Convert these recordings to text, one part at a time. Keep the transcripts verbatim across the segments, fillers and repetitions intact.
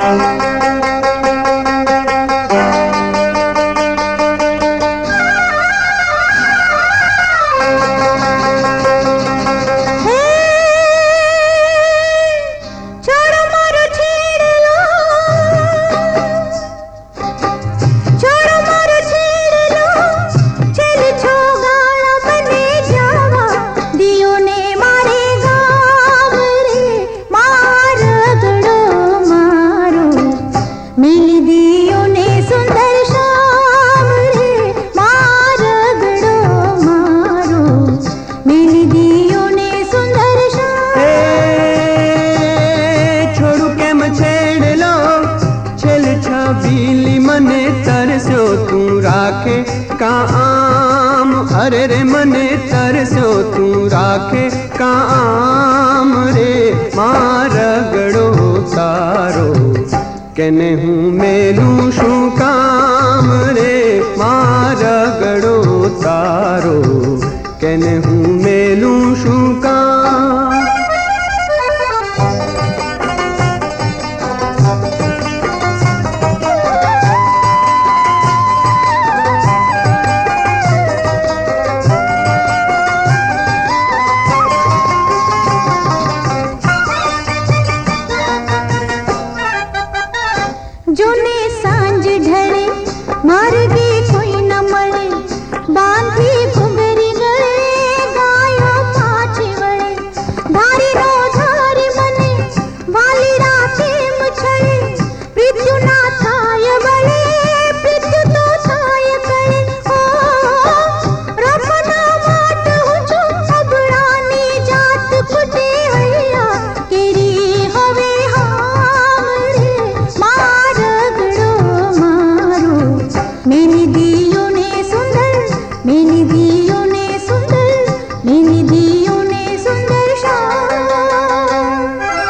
बीली मने तरस्यो तू राखे काम, अरे रे मने तरस्यो तू राखे काम रे मारगड़ो तारो केने हूँ मेलू शू काम रे मारगड़ो तारो केने हूँ मेलू शू काम। जोने सांझ ढले मार्गे कोई न मले, बांधी घुंघरी गले गायो पाछे वळे, धारी नो धारी मने वाली राते मुछळे, मृत्यु ना थाय वळे मृत्यु तो थाय कळे। ओ रपना वाट हुजो अबड़ानी जात कुटे हया केरी हवे हाम रे मारगड़ो मारो मेनी दियो ने सुंदर, मेनी दियो ने सुंदर, मेनी दियो ने सुंदर शाम।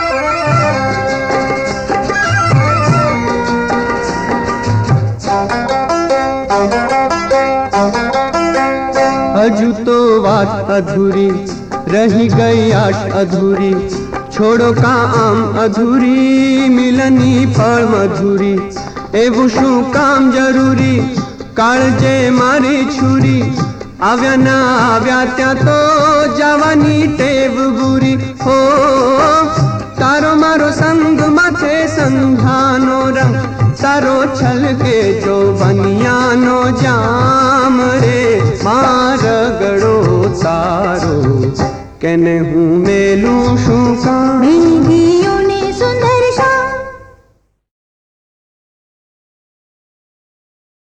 हजू तो बात अधूरी रही गई आठ अधूरी, छोड़ो काम अधूरी मिलनी फल मधुरी, एवं शू काम जरूरी काळजे मारी छुरी, आव्या ना आव्या त्या तो जवानी टेव बुरी। हो तारो मारो संग माथे संधानो रंग, तारो छल के जो बनियानो जाम रे मारगड़ो तारो केने हूँ मेलू शू काम।